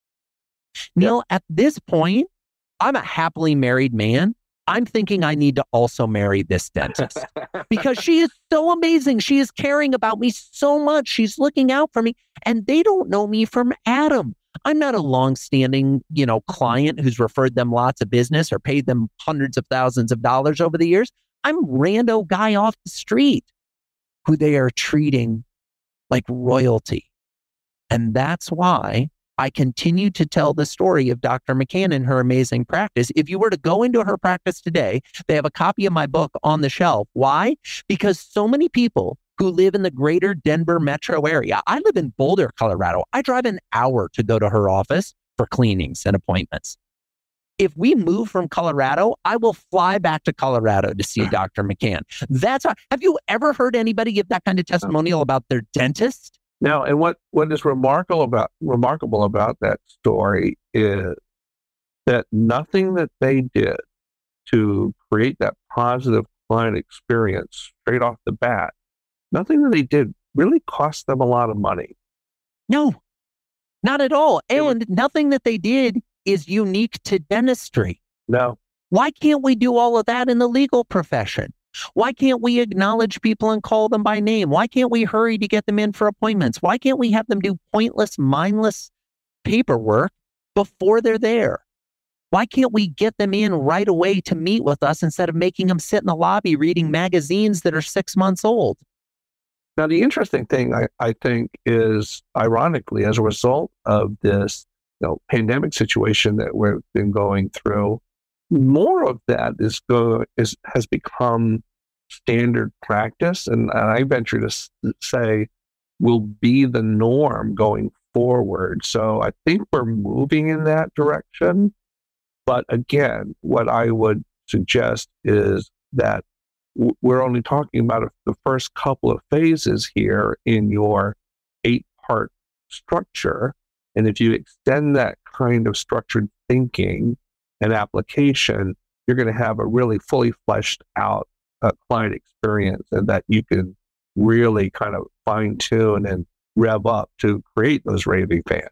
Speaker 3: Neil, at this point, I'm a happily married man. I'm thinking I need to also marry this dentist because she is so amazing. She is caring about me so much. She's looking out for me and they don't know me from Adam. I'm not a long-standing, you know, client who's referred them lots of business or paid them hundreds of thousands of dollars over the years. I'm a rando guy off the street who they are treating like royalty. And that's why I continue to tell the story of Doctor McCann and her amazing practice. If you were to go into her practice today, they have a copy of my book on the shelf. Why? Because so many people who live in the greater Denver metro area. I live in Boulder, Colorado. I drive an hour to go to her office for cleanings and appointments. If we move from Colorado, I will fly back to Colorado to see Doctor McCann. That's how, have you ever heard anybody give that kind of testimonial about their dentist?
Speaker 2: Now, and what, what is remarkable about remarkable about that story is that nothing that they did to create that positive client experience straight off the bat, nothing that they did really cost them a lot of money.
Speaker 3: No, not at all. And nothing that they did is unique to dentistry.
Speaker 2: No.
Speaker 3: Why can't we do all of that in the legal profession? Why can't we acknowledge people and call them by name? Why can't we hurry to get them in for appointments? Why can't we have them do pointless, mindless paperwork before they're there? Why can't we get them in right away to meet with us instead of making them sit in the lobby reading magazines that are six months old?
Speaker 2: Now, the interesting thing, I, I think, is ironically, as a result of this you know, pandemic situation that we've been going through, more of that is go is has become standard practice, and, and I venture to s- say will be the norm going forward. So I think we're moving in that direction. But again, what I would suggest is that w- we're only talking about the first couple of phases here in your eight-part structure. And if you extend that kind of structured thinking and application, you're going to have a really fully fleshed out uh, client experience, and that you can really kind of fine tune and rev up to create those raving fans.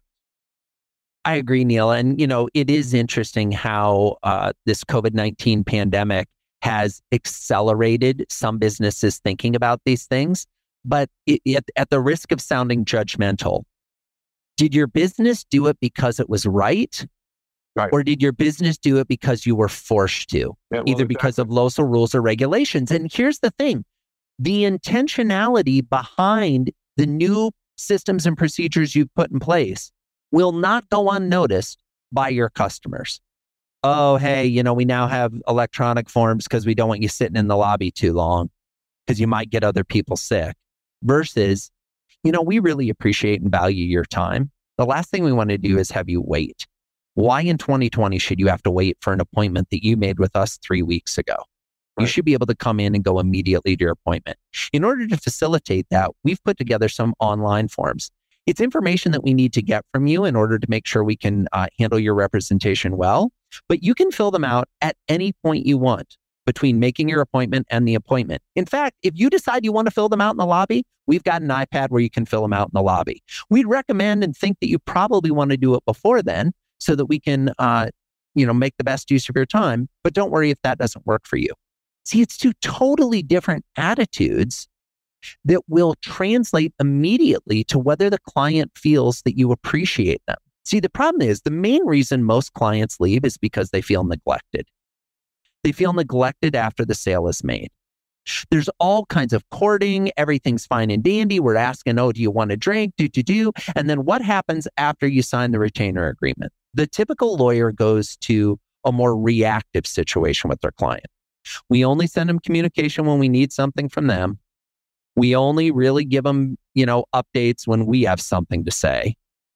Speaker 3: I agree, Neil. And, you know, it is interesting how uh, this COVID nineteen pandemic has accelerated some businesses thinking about these things. But it, it, at the risk of sounding judgmental, did your business do it because it was right?
Speaker 2: Right.
Speaker 3: Or did your business do it because you were forced to,
Speaker 2: Yeah, well,
Speaker 3: either because
Speaker 2: exactly.
Speaker 3: of local rules or regulations? And here's the thing, the intentionality behind the new systems and procedures you've put in place will not go unnoticed by your customers. Oh, hey, you know, we now have electronic forms because we don't want you sitting in the lobby too long because you might get other people sick. Versus, you know, we really appreciate and value your time. The last thing we want to do is have you wait. Why in twenty twenty should you have to wait for an appointment that you made with us three weeks ago? You
Speaker 2: Right.
Speaker 3: should be able to come in and go immediately to your appointment. In order to facilitate that, we've put together some online forms. It's information that we need to get from you in order to make sure we can uh, handle your representation well, but you can fill them out at any point you want between making your appointment and the appointment. In fact, if you decide you want to fill them out in the lobby, we've got an iPad where you can fill them out in the lobby. We'd recommend and think that you probably want to do it before then so that we can, uh, you know, make the best use of your time. But don't worry if that doesn't work for you. See, it's two totally different attitudes that will translate immediately to whether the client feels that you appreciate them. See, the problem is the main reason most clients leave is because they feel neglected. They feel neglected after the sale is made. There's all kinds of courting. Everything's fine and dandy. We're asking, oh, do you want a drink? Do, do, do. And then what happens after you sign the retainer agreement? The typical lawyer goes to a more reactive situation with their client. We only send them communication when we need something from them. We only really give them, you know, updates when we have something to say.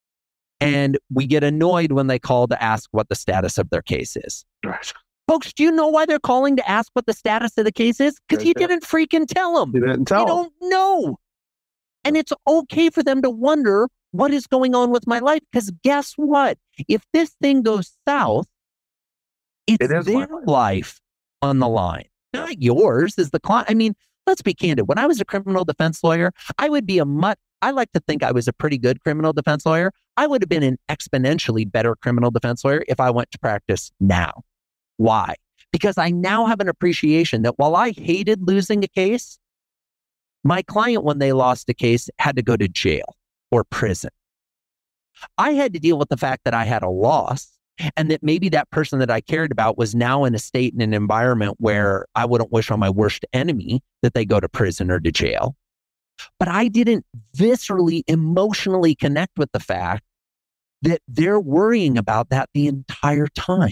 Speaker 3: And we get annoyed when they call to ask what the status of their case is.
Speaker 2: Right.
Speaker 3: Folks, do you know why they're calling to ask what the status of the case is? Because you
Speaker 2: Yeah.
Speaker 3: didn't freaking tell them.
Speaker 2: You didn't tell
Speaker 3: They
Speaker 2: them.
Speaker 3: don't know. And it's okay for them to wonder what is going on with my life. Because guess what? If this thing goes south, it's
Speaker 2: It is my
Speaker 3: their life on the line, not yours as the client. I mean, let's be candid. When I was a criminal defense lawyer, I would be a much, I like to think I was a pretty good criminal defense lawyer. I would have been an exponentially better criminal defense lawyer if I went to practice now. Why? Because I now have an appreciation that while I hated losing a case, my client, when they lost a case, had to go to jail or prison. I had to deal with the fact that I had a loss and that maybe that person that I cared about was now in a state and an environment where I wouldn't wish on my worst enemy that they go to prison or to jail. But I didn't viscerally, emotionally connect with the fact that they're worrying about that the entire time.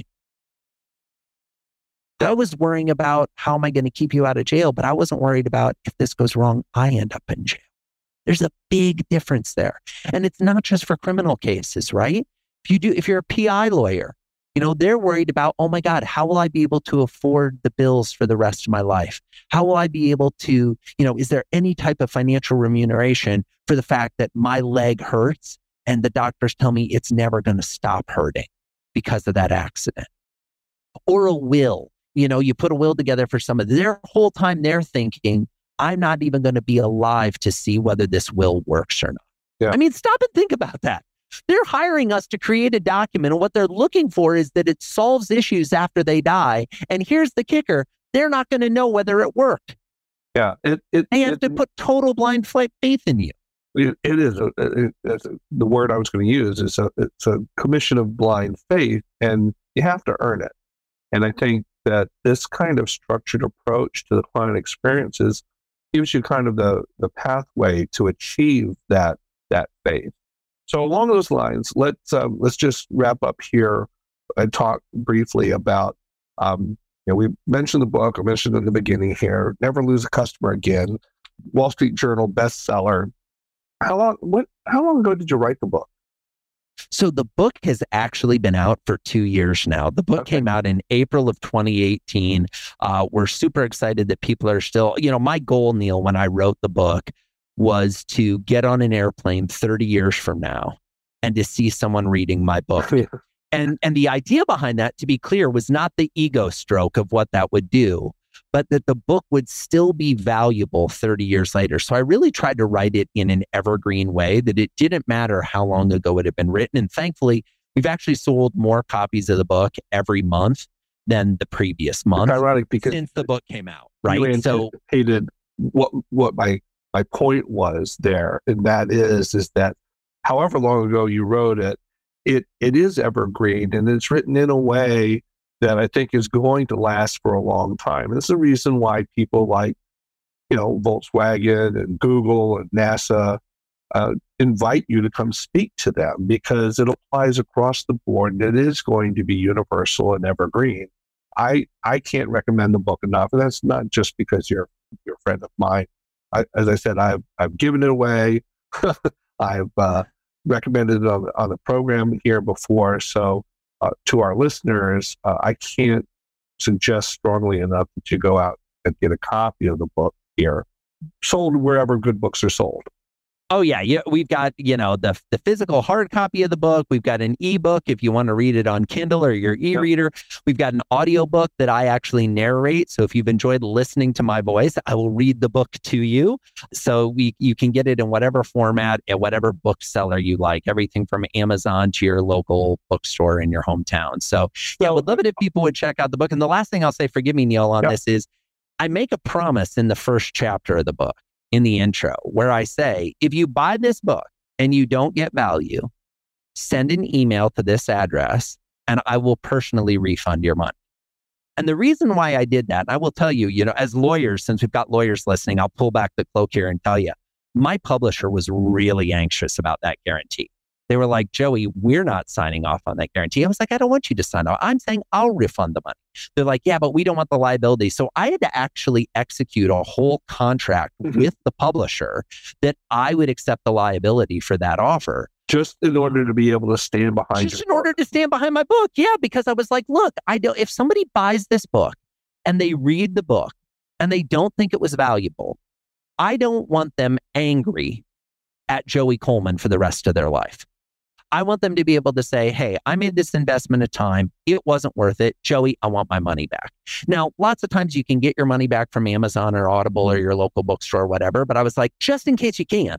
Speaker 3: I was worrying about how am I going to keep you out of jail, but I wasn't worried about if this goes wrong, I end up in jail. There's a big difference there. And it's not just for criminal cases, right? If you do, if you're a P I lawyer, you know, they're worried about, oh my God, how will I be able to afford the bills for the rest of my life? How will I be able to, you know, is there any type of financial remuneration for the fact that my leg hurts and the doctors tell me it's never going to stop hurting because of that accident? Or a will. You know, you put a will together for somebody. Their whole time they're thinking, I'm not even going to be alive to see whether this will works or not.
Speaker 2: Yeah.
Speaker 3: I mean, stop and think about that. They're hiring us to create a document, and what they're looking for is that it solves issues after they die. And here's the kicker. They're not going to know whether it worked.
Speaker 2: Yeah. It, it,
Speaker 3: They have
Speaker 2: it,
Speaker 3: to put total blind faith in you.
Speaker 2: It, it is a, it, it's a, the word I was going to use is a, it's a commission of blind faith, and you have to earn it. And I think that this kind of structured approach to the client experiences gives you kind of the the pathway to achieve that that faith. So along those lines, let's um, let's just wrap up here and talk briefly about. Um, you know, we mentioned the book. I mentioned in the beginning here. Never Lose a Customer Again. Wall Street Journal bestseller. How long? What? How long ago did you write the book?
Speaker 3: So the book has actually been out for two years now. The book
Speaker 2: Okay.
Speaker 3: came out in April of twenty eighteen. Uh, we're super excited that people are still, you know, my goal, Neil, when I wrote the book was to get on an airplane thirty years from now and to see someone reading my book. And, and the idea behind that, to be clear, was not the ego stroke of what that would do, but that the book would still be valuable thirty years later. So I really tried to write it in an evergreen way, that it didn't matter how long ago it had been written. And thankfully, we've actually sold more copies of the book every month than the previous month.
Speaker 2: It's ironic because
Speaker 3: since the book came out,
Speaker 2: you
Speaker 3: right? So
Speaker 2: anticipated what what my my point was there, and that is is that however long ago you wrote it, it it is evergreen, and it's written in a way that I think is going to last for a long time. And it's the reason why people like, you know, Volkswagen and Google and NASA uh, invite you to come speak to them, because it applies across the board and it is going to be universal and evergreen. I I can't recommend the book enough, and that's not just because you're you're a friend of mine. I, as I said, I've I've given it away. I've uh, recommended it on, on the program here before. So uh, to our listeners, uh, I can't suggest strongly enough that you go out and get a copy of the book here, sold wherever good books are sold.
Speaker 3: Oh yeah, yeah. We've got, you know, the the physical hard copy of the book. We've got an ebook if you want to read it on Kindle or your e-reader. We've got an audiobook that I actually narrate. So if you've enjoyed listening to my voice, I will read the book to you. So we you can get it in whatever format at whatever bookseller you like. Everything from Amazon to your local bookstore in your hometown. So yeah, I would love it if people would check out the book. And the last thing I'll say, forgive me, Neil, on
Speaker 2: Yep.
Speaker 3: this is I make a promise in the first chapter of the book, in the intro, where I say, if you buy this book and you don't get value, send an email to this address and I will personally refund your money. And the reason why I did that, and I will tell you, you know, as lawyers, since we've got lawyers listening, I'll pull back the cloak here and tell you, my publisher was really anxious about that guarantee. They were like, Joey, we're not signing off on that guarantee. I was like, I don't want you to sign off. I'm saying I'll refund the money. They're like, yeah, but we don't want the liability. So I had to actually execute a whole contract
Speaker 2: Mhm.
Speaker 3: with the publisher that I would accept the liability for that offer.
Speaker 2: Just in order to be able to stand behind
Speaker 3: Just
Speaker 2: your
Speaker 3: in order to stand behind my book. Yeah, because I was like, look, I don't, if somebody buys this book and they read the book and they don't think it was valuable, I don't want them angry at Joey Coleman for the rest of their life. I want them to be able to say, hey, I made this investment of time. It wasn't worth it. Joey, I want my money back. Now, lots of times you can get your money back from Amazon or Audible or your local bookstore or whatever. But I was like, just in case you can't,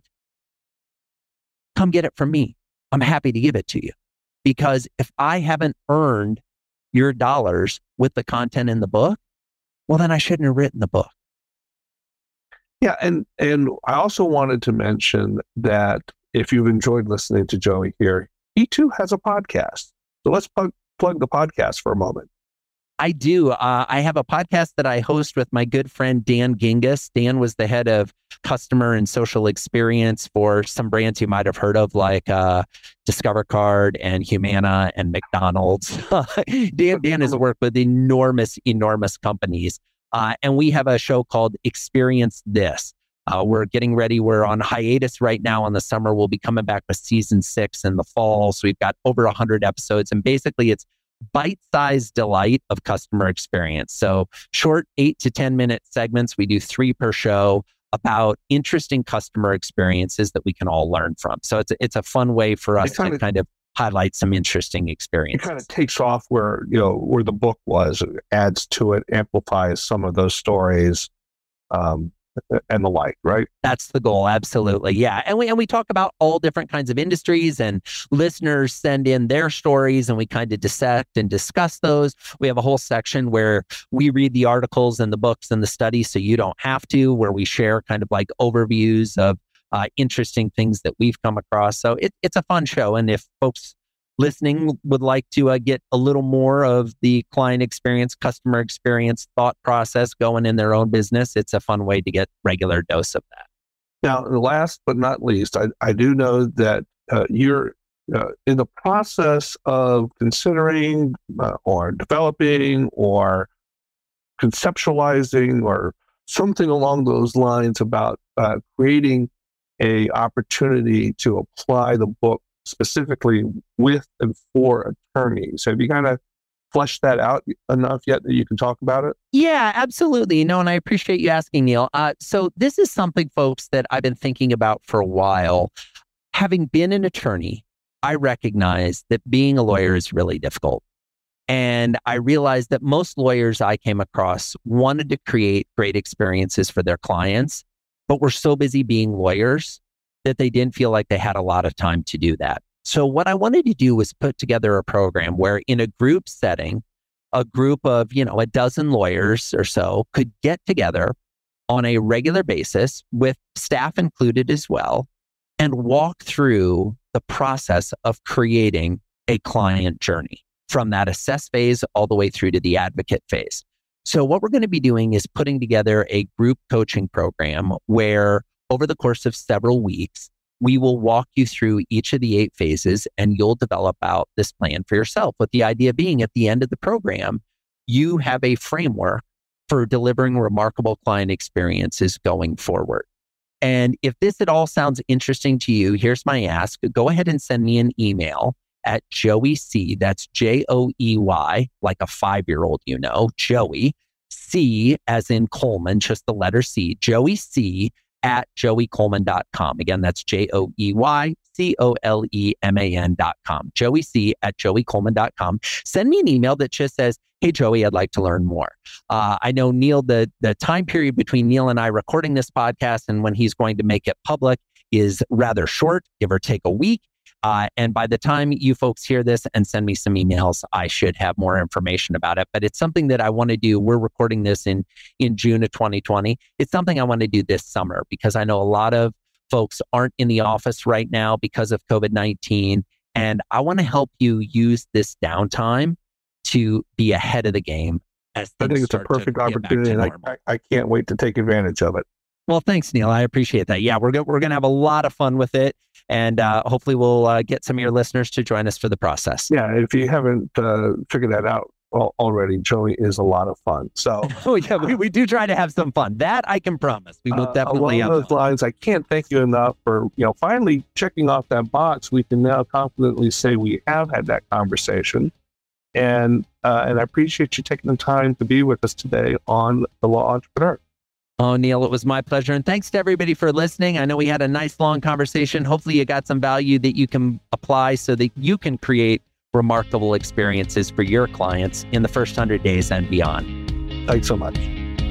Speaker 3: come get it from me. I'm happy to give it to you. Because if I haven't earned your dollars with the content in the book, well, then I shouldn't have written the book.
Speaker 2: Yeah, and and I also wanted to mention that if you've enjoyed listening to Joey here, he too has a podcast. So let's plug, plug the podcast for a moment.
Speaker 3: I do. Uh, I have a podcast that I host with my good friend, Dan Gingiss. Dan was the head of customer and social experience for some brands you might have heard of, like uh, Discover Card and Humana and McDonald's. Dan, Dan has worked with enormous, enormous companies. Uh, and we have a show called Experience This. Uh, we're getting ready. We're on hiatus right now in the summer. We'll be coming back with season six in the fall. So we've got over one hundred episodes. And basically, it's bite-sized delight of customer experience. So short eight to ten minute segments. We do three per show about interesting customer experiences that we can all learn from. So it's a, it's a fun way for us
Speaker 2: kinda,
Speaker 3: to kind of highlight some interesting
Speaker 2: it
Speaker 3: experiences.
Speaker 2: kind of takes off where, you know, where the book was, it adds to it, amplifies some of those stories. Um, and the like, right?
Speaker 3: That's the goal. Absolutely. Yeah. And we, and we talk about all different kinds of industries, and listeners send in their stories and we kind of dissect and discuss those. We have a whole section where we read the articles and the books and the studies, so you don't have to, where we share kind of like overviews of uh, interesting things that we've come across. So it, it's a fun show. And if folks listening would like to uh, get a little more of the client experience, customer experience, thought process going in their own business, it's a fun way to get regular dose of that.
Speaker 2: Now, last but not least, I, I do know that uh, you're uh, in the process of considering uh, or developing or conceptualizing or something along those lines about uh, creating a opportunity to apply the book specifically with and for attorneys. Have you kind of fleshed that out enough yet that you can talk about it?
Speaker 3: Yeah, absolutely. No, and I appreciate you asking, Neil. Uh, so this is something, folks, that I've been thinking about for a while. Having been an attorney, I recognize that being a lawyer is really difficult. And I realized that most lawyers I came across wanted to create great experiences for their clients, but were so busy being lawyers that they didn't feel like they had a lot of time to do that. So what I wanted to do was put together a program where in a group setting, a group of, you know, a dozen lawyers or so could get together on a regular basis with staff included as well and walk through the process of creating a client journey from that assess phase all the way through to the advocate phase. So what we're going to be doing is putting together a group coaching program where over the course of several weeks, we will walk you through each of the eight phases and you'll develop out this plan for yourself, with the idea being at the end of the program, you have a framework for delivering remarkable client experiences going forward. And if this at all sounds interesting to you, here's my ask. Go ahead and send me an email at Joey C. That's J O E Y, like a five-year-old, you know, Joey C as in Coleman, just the letter C, Joey C at joey coleman dot com. Again, that's J O E Y C O L E M A N dot com. Joey C at joey coleman dot com. Send me an email that just says, hey, Joey, I'd like to learn more. Uh, I know, Neil, the, the time period between Neil and I recording this podcast and when he's going to make it public is rather short, give or take a week. Uh, and by the time you folks hear this and send me some emails, I should have more information about it. But it's something that I want to do. We're recording this in, in June of twenty twenty. It's something I want to do this summer because I know a lot of folks aren't in the office right now because of COVID nineteen. And I want to help you use this downtime to be ahead of the game. As
Speaker 2: I think it's a perfect opportunity, and I, I, I can't wait to take advantage of it.
Speaker 3: Well, thanks, Neil. I appreciate that. Yeah, we're go- we're going to have a lot of fun with it. And uh, hopefully we'll uh, get some of your listeners to join us for the process.
Speaker 2: Yeah, if you haven't uh, figured that out already, Joey is a lot of fun. So,
Speaker 3: oh yeah, we, we do try to have some fun. That I can promise. We will uh, definitely.
Speaker 2: Along those lines, I can't thank you enough for you know finally checking off that box. We can now confidently say we have had that conversation, and uh, and I appreciate you taking the time to be with us today on The Law Entrepreneur.
Speaker 3: Oh, Neil, it was my pleasure. And thanks to everybody for listening. I know we had a nice long conversation. Hopefully you got some value that you can apply so that you can create remarkable experiences for your clients in the first one hundred days and beyond.
Speaker 2: Thanks so much.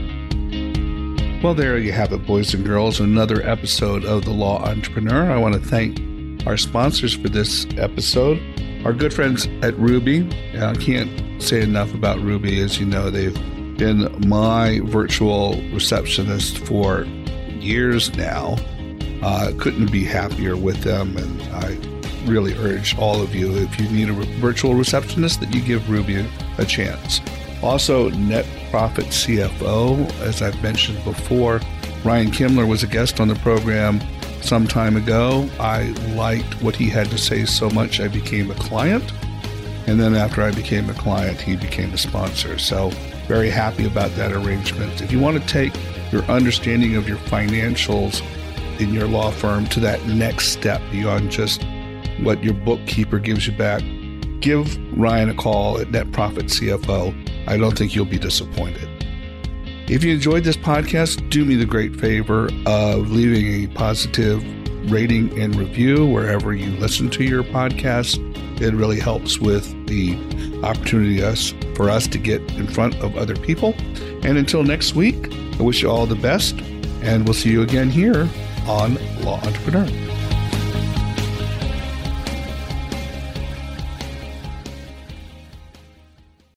Speaker 1: Well, there you have it, boys and girls. Another episode of The Law Entrepreneur. I want to thank our sponsors for this episode. Our good friends at Ruby. I can't say enough about Ruby. As you know, they've been my virtual receptionist for years now. Uh, couldn't be happier with them, and I really urge all of you, if you need a re- virtual receptionist, that you give Ruby a chance. Also, NetProfit C F O, as I've mentioned before, Ryan Kimler was a guest on the program some time ago. I liked what he had to say so much I became a client, and then after I became a client, he became a sponsor. So very happy about that arrangement. If you want to take your understanding of your financials in your law firm to that next step beyond just what your bookkeeper gives you back, give Ryan a call at NetProfit C F O. I don't think you'll be disappointed. If you enjoyed this podcast, do me the great favor of leaving a positive rating and review wherever you listen to your podcast. It really helps with the opportunity us, for us to get in front of other people. And until next week, I wish you all the best, and we'll see you again here on Law Entrepreneur.